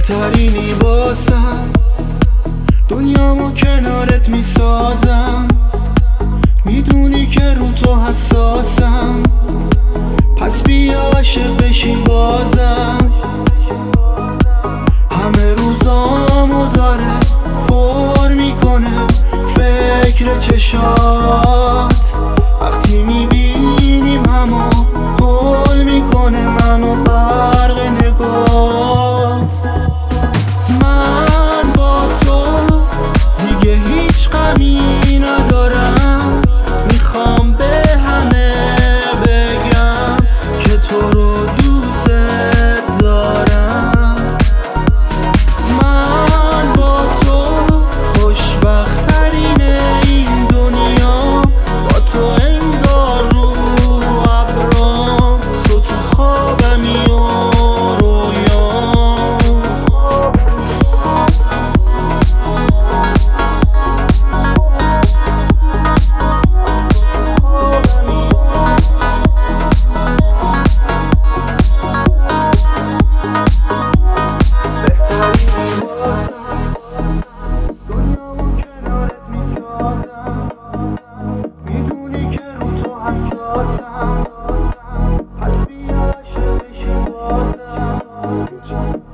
بهترینی باسم، دنیامو کنارت میسازم. میدونی که رو تو حساسم، پس بیا عاشق بشیم بازم. همه روزامو داره پر میکنه فکر چشات، وقتی میبینیم همو حل میکنه منو غرق نگات. من با تو دیگه هیچ غمی ندارم، میخوام به همه بگم که تو رو دوست دارم. من با تو خوشبخت‌ترین این دنیا، با تو انگار رو ابرام، تو خوابمی و رویام. میدونی که رو تو حساسم، پس بیا عاشق بشیم بازم.